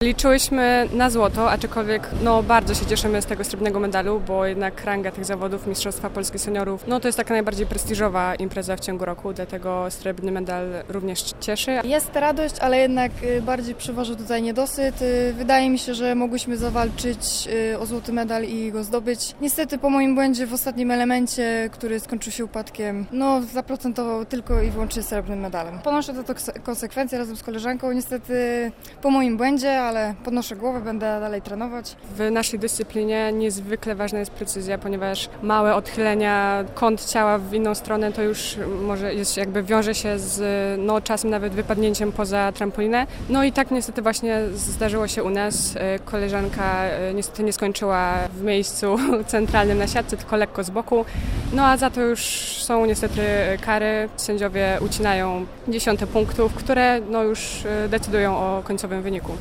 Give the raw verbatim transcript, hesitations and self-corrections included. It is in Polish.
Liczyłyśmy na złoto, aczkolwiek no, bardzo się cieszymy z tego srebrnego medalu, bo jednak ranga tych zawodów Mistrzostwa Polski Seniorów, no to jest taka najbardziej prestiżowa impreza w ciągu roku, dlatego srebrny medal również cieszy. Jest radość, ale jednak bardziej przeważa tutaj niedosyt. Wydaje mi się, że mogłyśmy zawalczyć o złoty medal i go zdobyć. Niestety po moim błędzie w ostatnim elemencie, który skończył się upadkiem, no zaprocentował tylko i wyłącznie srebrnym medalem. Ponoszę to konsekwencje razem z koleżanką, niestety po moim błędzie, ale podnoszę głowę, będę dalej trenować. W naszej dyscyplinie niezwykle ważna jest precyzja, ponieważ małe odchylenia, kąt ciała w inną stronę to już może jest, jakby wiąże się z no, czasem nawet wypadnięciem poza trampolinę. No i tak niestety właśnie zdarzyło się u nas. Koleżanka niestety nie skończyła w miejscu centralnym na siatce, tylko lekko z boku. No a za to już są niestety kary. Sędziowie ucinają dziesiąte punktów, które no, już decydują o końcowym wyniku.